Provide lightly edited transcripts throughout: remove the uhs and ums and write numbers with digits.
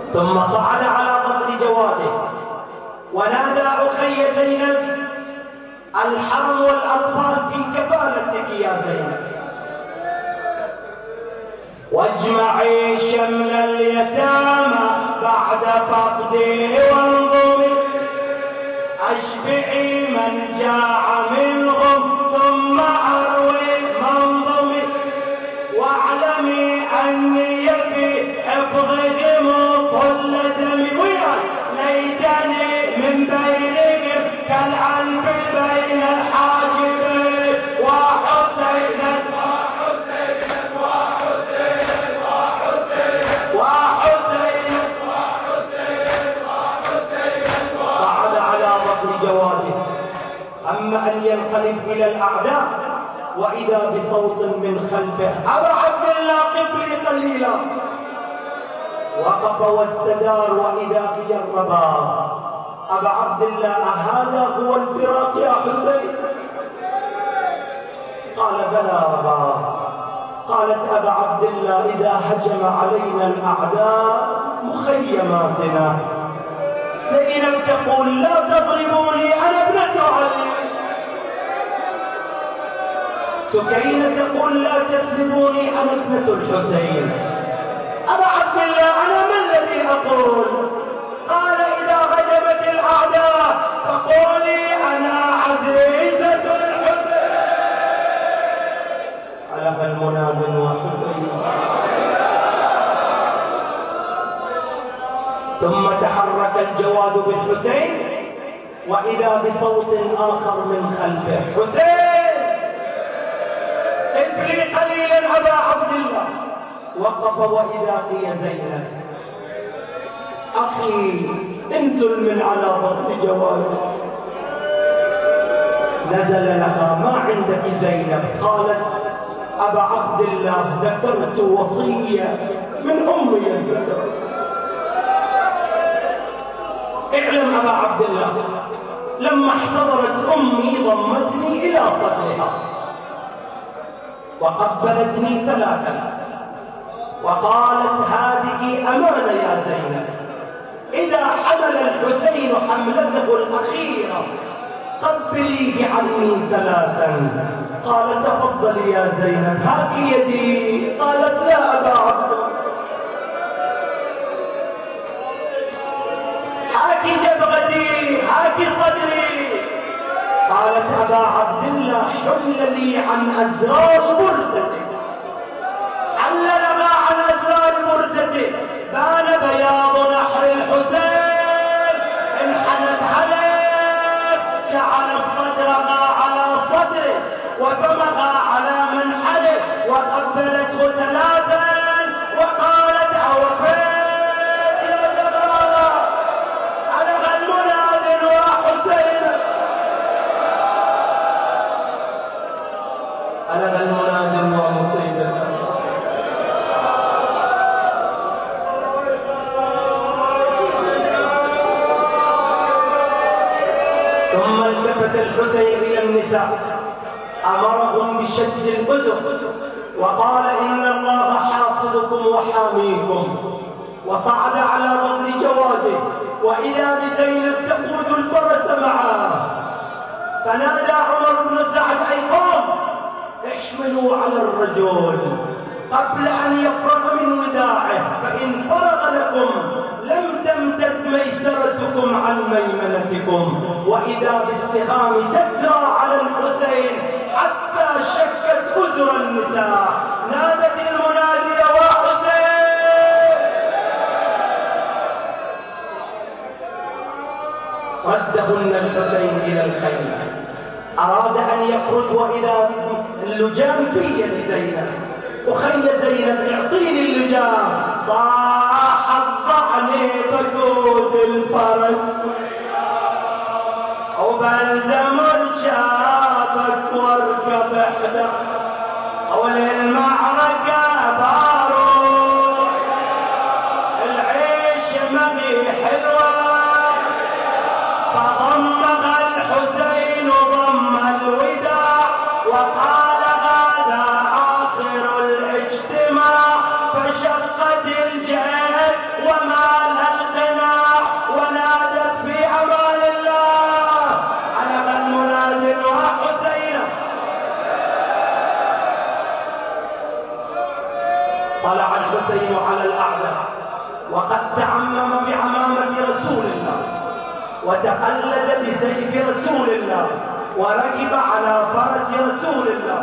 ثم صعد على قبر جواده ونادى أخي زينب: الحرم والأطفال في كفالتك يا زينب، واجمعي شمل اليتامى بعد فقدي وانظمي، أشبعي من جاع منهم ثم أروي منظمي، واعلمي أني في حفظك مطل دمي، ليتني من بينهم كالألف بين الحاجبين، وحسينا وحسينا وحسينا وحسينا وحسينا وحسينا. صعد على ظهر جواده أما أن ينقلب إلى الأعداء، وإذا بصوت من خلفه: أبا عبد الله قف لي قليلا. وقف واستدار وإذا هي الرباب: أبا عبد الله أهذا هو الفراق يا حسين؟ قال: بلى رباب. قالت: أبا عبد الله إذا هجم علينا الأعداء مخيماتنا. زينب تقول: لا تضربوني أنا ابنة علي. سكينة تقول: لا تسلبوني أنا ابنة الحسين. أبا عبد الله أنا ما الذي أقول؟ قال: إذا هجمت الأعداء فقولي أنا عزيزة الحسين. ألف المناد وحسين. ثم تحرك الجواد بالحسين وإذا بصوت آخر من خلفه: حسين قف لي قليلا أبا عبد الله. وقف وإذا هي زينب: أخي انزل من على بطن جواد. نزل لها: ما عندك زينب؟ قالت: أبا عبد الله ذكرت وصية من أمي الزهراء. اعلم أبا عبد الله، لما احتضرت أمي ضمتني إلى صدرها وقبلتني ثلاثا وقالت: هذه أمانة يا زينب، إذا حمل الحسين حملته الأخيرة قبليه عني ثلاثا. قال: تفضلي يا زينب، هاك يدي. قالت: لا أبا عبد الله. هاك جبغتي، هاك صدري. قالت: أبا عبد الله حل لي عن أزرار بردتك. حل لها عن أزرار بردتك، بان بياض نحر الحسين، انحنت عليه، جعل صدرها على صدره وفمها على منحره وقبلته ثلاثا وقالت: أوفيت يا زهراء. ألغى المناد وحسين، ألغى المناد ومصيبة. ثم التفت الحسين إلى النساء أمرهم بشد الأزر وقال: إن الله حافظكم وحاميكم. وصعد على ظهر جواده وإذا بزينب تقود الفرس معه، فنادى عمر بن سعد: أي قوم احملوا على الرجل قبل أن يفرغ من وداعه، فإن فرغ لكم لم تمتز ميسرتكم عن ميمنتكم. وإذا بالسهام تترى على الحسين حتى شكت أزر النساء. نادت المنادية: وحسين. ردهن الحسين إلى الخيل، أراد أن يخرج وإذا اللجام في يد زينب. أخي زينب اعطيني اللجام. صاح الضعن بقود الفرس وبلزم رجابك واركب احدى وللمعركة باروح. العيش مغي حلوة فضمها الحسين ضم الوداع وقال: هذا آخر الاجتماع. فشقت الجيل وما لا طلع الحسين على الأعلى وقد تعمم بعمامة رسول الله وتقلد بسيف رسول الله وركب على فرس رسول الله.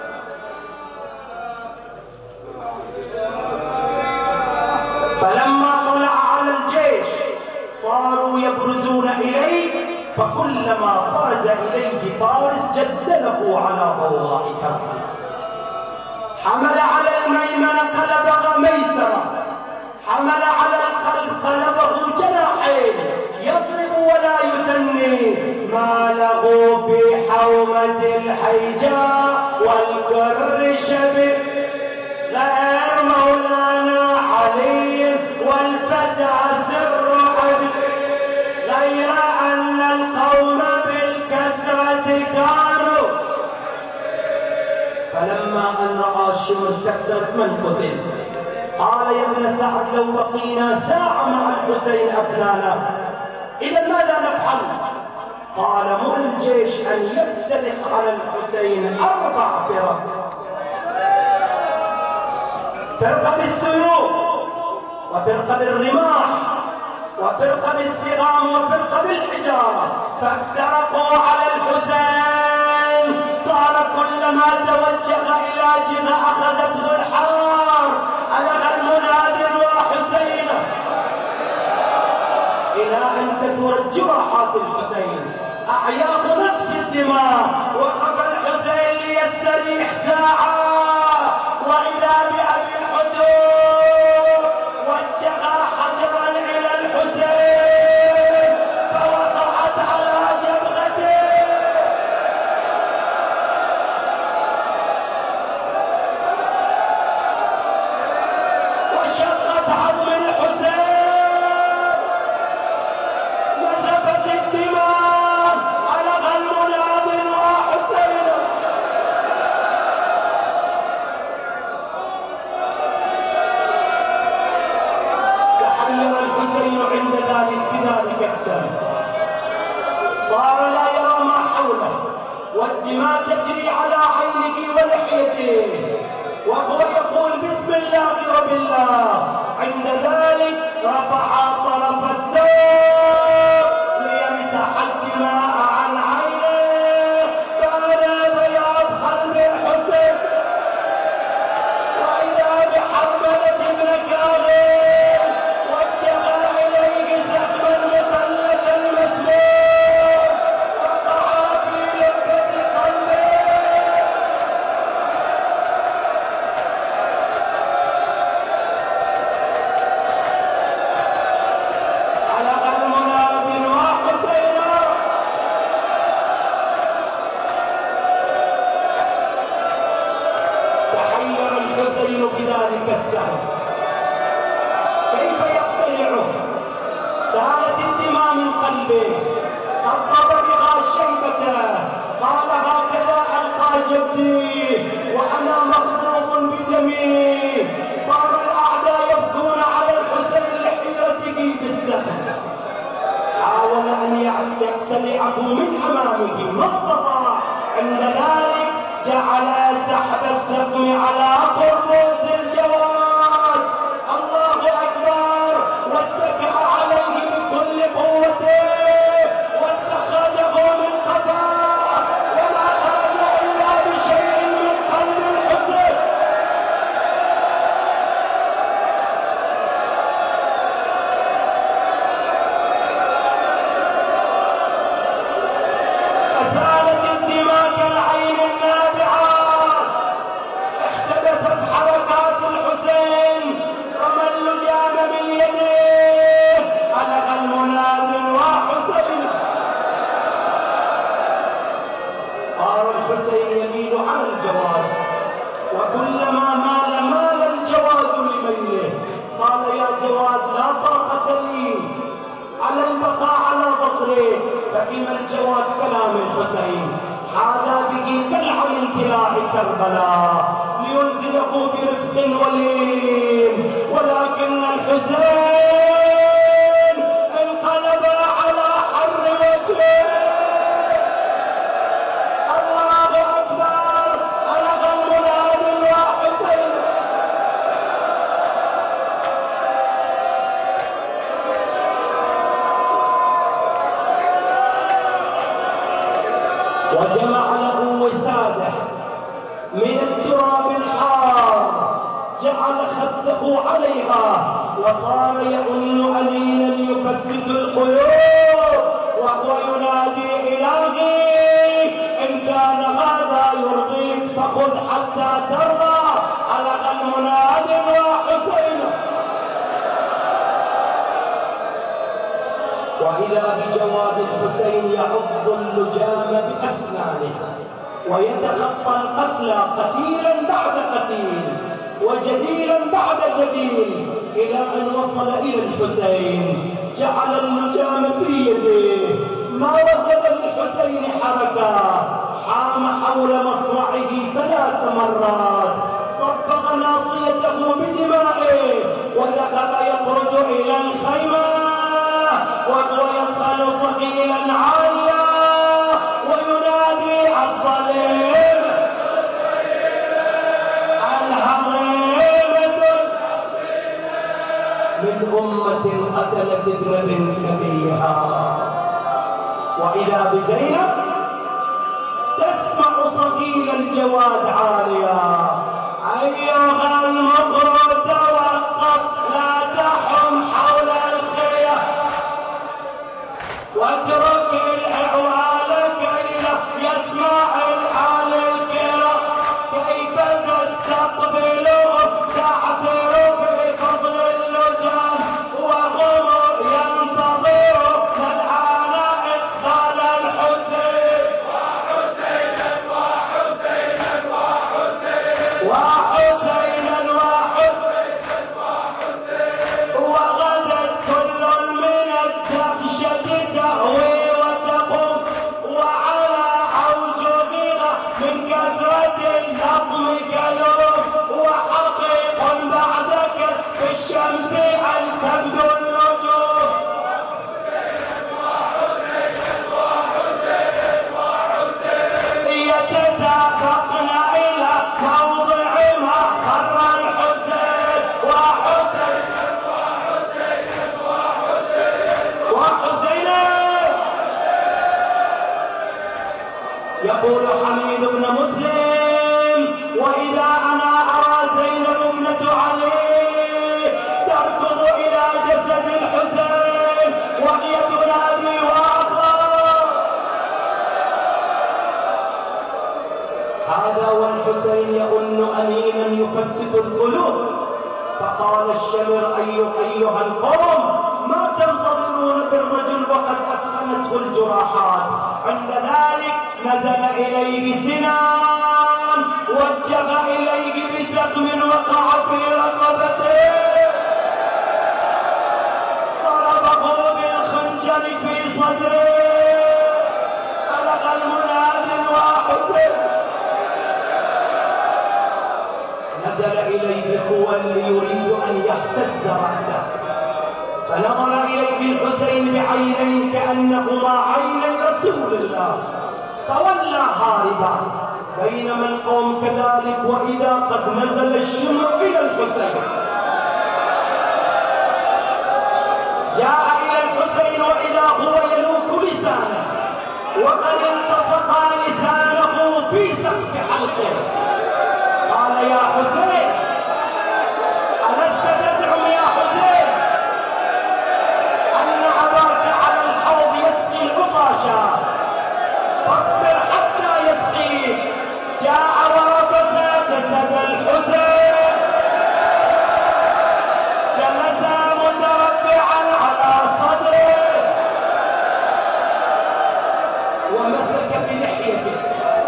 فلما طلع على الجيش صاروا يبرزون إليه، فكلما برز إليه فارس جدله على ضوء كربلاء. حمل على الميمنة قلب ميسرة، حمل على القلب قلبه جناحين، يضرب ولا يثني، ما له في حومة الحيجاء والكر شبه غير مولانا علي والفتى سر عبد، غير أن القوم بالكثرة كانوا. فلما أن رأى الشمر كثرت من قتل قال يا ابن سعد لو بقينا ساعة مع الحسين أفنانا، إذا ماذا نفعل؟ قال مر الجيش أن يفترق على الحسين 4 فرق، فرقة بالسيوف وفرقة بالرماح وفرقة بالسغام وفرقة بالحجارة، فافترقوا على الحسين. صار كلما توجه إلى جهة أخذته الحار، ألغى المنادر وحسين، إلى أن كثرت جراحات الحسين، أعياق نصف الدماء. وقف الحسين ليستريح ساعة، وإذا بأبي الحدود وجه حجرا إلى الحسين فوقعت على جبهته، وشقت عظم الحسين، نزفت الدماء، ألغى المنادل وحسين. تحير الحسين عند ذلك بذلك الدم، صار لا يرى ما حوله، والدماء تجري على عينه ولحيته، وهو يقول بسم الله وبالله. عند ذلك رفع طرف الثوب ليمسح الدماء عن عينه، بان بياض قلب الحسين، وإذا بحرملة ابن كاظم وجه إليه سهما مثلثا مسموم وقع في لبة قلبه. ألغى المنادل وحسينا، تحير الحسين بذلك السهم، كيف يقتلعه؟ سالت الدماء من قلبه، خضب بها شيبته، قال هكذا ألقى جدي وأنا مخضوب بدمي. صار الأعداء يبكون على الحسين لحيرته بالسهم، حاول أن يقتلعه من أمامه ما استطاع. عند ذلك جعل سحب السهم على قربوس الجواد، الله أكبر، واتكأ عليه بكل قوته واستخرجه من قفاه، وما خرج إلا بشيء من قلب الحسين. فسالت الدماء كالعين النابعة، احتبست حركات الحسين، رمى اللجام من يديه، ألغى المنادل وحسين. صار الحسين يميل على الجواد، وكلما مال الجواد لميله. قال يا جواد لا طاقة لي على البقاء على ظهري، فإن الجواد كلام الحسين حاذا به كالعم امتلاع كربلاء لينزله برفق ولين، ولكن الحسين انقلب على حر وجهه. الله أكبر، ألغى المنادل وحسين. وجمع له وسادة من التراب الحار، جعل خده عليها وصار يؤن أنينا يفتت القلوب وهو ينادي إلهي إن كان هذا يرضيك فخذ حتى ترضى. ألغى المنادي وحسين، وإذا بجواد الحسين يعض اللجام بأسنانه ويتخطى القتلى قتيلا بعد قتيل وجديلا بعد جديل إلى أن وصل إلى الحسين. جعل اللجام في يده، ما وجد للحسين حركة، حام حول مصرعه 3 مرات، صفغ ناصيته بدمائه وذهب يطرد إلى الخيمة وهو يسأل صقيلا عاليا وينادي الظليم الهضيمة من أمة قتلت ابن بنت نبيها. وإذا بزينب تسمع صقيل الجواد عاليا أيها المغرور توقف لا تحم حول الخيام واترك الإعوال كي لا يسمع الحال الكرام كيف تستقبلهم تعثر في فضل اللجام وهم ينتظرون الآن إقبال الحسين وحسينا وحسينا وحسينا وغدت كل من الدهشة تهوي وتقوم وعلى أوجهها من كثرة اللطم كلوم وحقيق بعدك في الشمس أن تبدو النجوم يتسابقن إلى موضع ما خر الحسين وحسين. يقول حميد بن مسلم وإذا أنا أرى زينب ابنة علي تركض إلى جسد الحسين وهي تنادي وأخاه هذا والحسين يؤن أنينا يفتت القلوب. فقال الشمر أيها القوم ما تنتظرون بالرجل وقد أثخنته الجراحات. عند ذلك نزل إليه سنان وجه إليه بسهم وقع في رقبته ضربه بالخنجر في صدره ألغى المنادي وحسين. نزل إليه خوى يريد أن يهتز رأسه فنظر إليه الحسين بعينين كأنهما عيني رسول الله فولى هاربا بينما القوم كذلك. وإذا قد نزل الشمر إلى الحسين جاء إلى الحسين وإذا هو يلوك لسانه وقد التصق لسانه في سقف حلقه. قال يا حسين ألست تزعم يا حسين أن أباك على الحوض يسقي العطاشا فاصبر حتى يسقيك. جاء ورفس جسد الحسين جلس متربعا على صدره ومسك في لحيته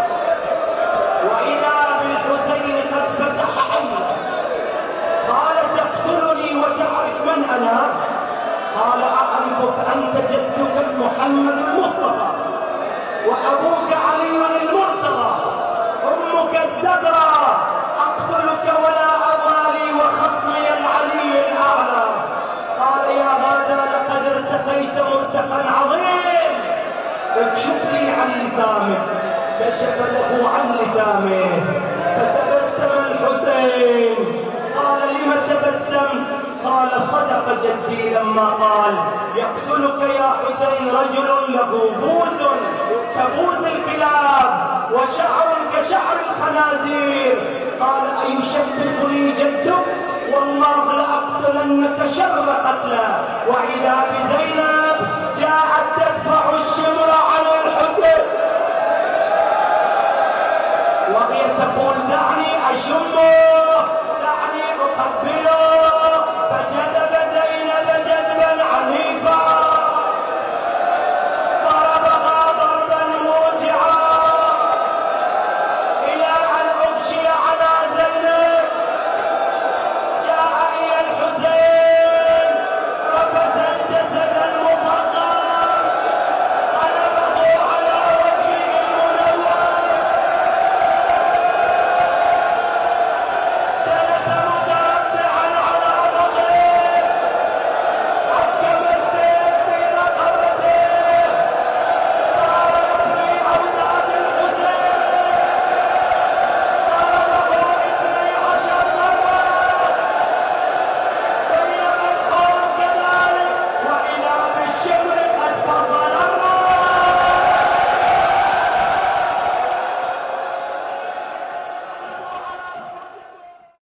وإذا بالحسين قد فتح عينه. قال تقتلني وتعرف من أنا؟ قال أعرفك أنت جدك محمد المصطفى وأبوك علي المرتضى أمك الزهراء أقتلك ولا أبالي وخصمي العلي الأعلى. قال يا هذا لقد ارتقيت مرتقا عظيم اكشف لي عن لثامك. كشف له عن لثامه فتبسم الحسين. قال لم تبسمت؟ قال صدق جدي لما قال يقتلك يا حسين رجل له بوس كبوز الكلاب وشعر كشعر الخنازير. قال أيشبهني جدك؟ والله لأقتلنك شر قتله.